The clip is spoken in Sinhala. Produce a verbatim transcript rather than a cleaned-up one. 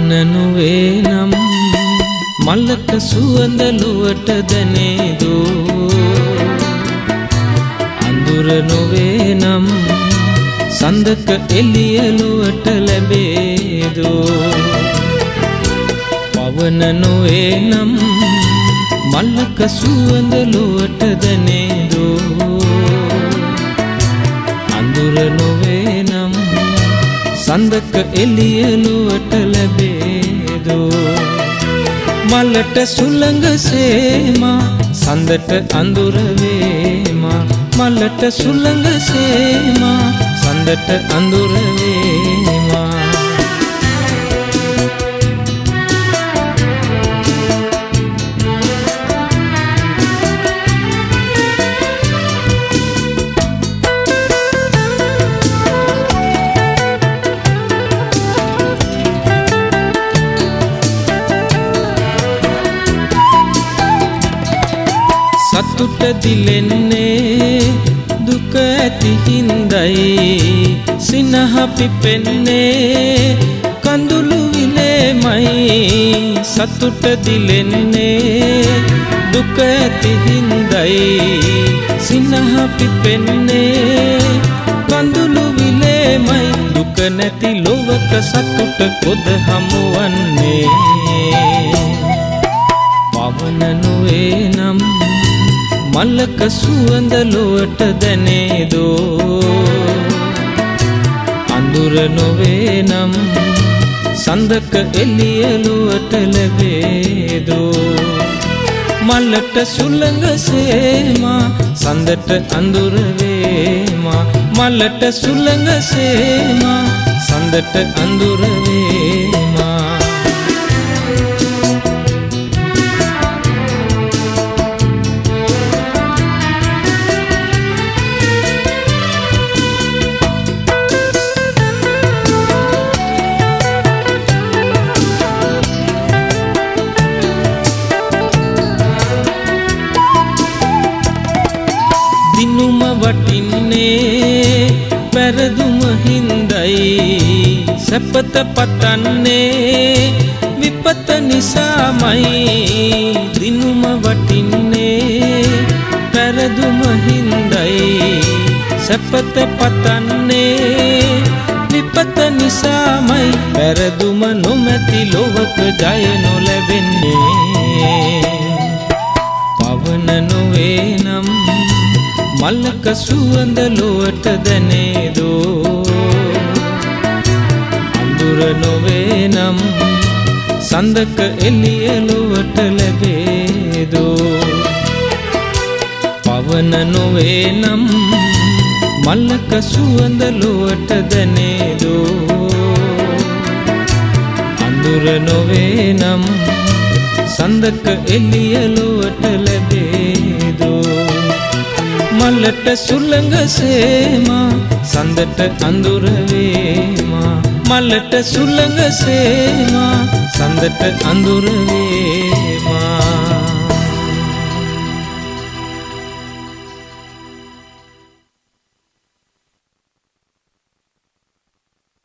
පවන නොවේ නම් මල්ලක සුවඳ ලොවට දැනේදෝ අඳුර නොවේ නම් සඳක එළිය ලොවට ලැබේදෝ පවන නොවේ නම් මල්ලක සුවඳ ලොවට දැනේදෝ අඳුර නොවේ නම් සඳක එළිය ලොවට ලැබේදෝ මලට සුළඟ සේමා සඳට අඳුර වේමා මලට සුළඟ සේමා සඳට අඳුර වේමා සතුට දිලෙන්නේ දුක ඇති හින්දයි සිනහ පිපෙන්නේ කඳුළු විලේමයි සතුට දිලෙන්නේ දුක ඇති හින්දයි සිනහ පිපෙන්නේ කඳුළු විලේමයි දුක නැති ලොවක සතුට කොද හමුවන්නේ පවන නොවේ නම් මල්ලක සුවඳ ලොවට දැනේදෝ අඳුර නොවේ නම් සඳක එළිය ලොවට ලැබේදෝ මල්ලට සුළඟ සේමා සඳට අඳුර වේමා මල්ලට සුළඟ සේමා සඳට අඳුර වේමා දිනුම වටින්නේ පෙරදුම හින්දයි සැපත පතන්නේ විපත නිසාමයි දිනුම වටින්නේ පෙරදුම හින්දයි සැපත පතන්නේ විපත නිසාමයි පෙරදුම නොමැති ලොවක ජය නොලැබෙන්නේ පවන නොවේ නම් මල්ලක සුවඳ ලොවට දැනේදෝ අඳුර නොවේ නම් සඳක එළිය ලොවට ලැබේදෝ පවන නොවේ නම් මල්ලක සුවඳ ලොවට දැනේදෝ අඳුර නොවේ නම් සඳක එළිය ලොවට ලැබේදෝ මලට සුළඟ සේමා සඳට අඳුර වේමා මලට සුළඟ සේමා සඳට අඳුර වේමා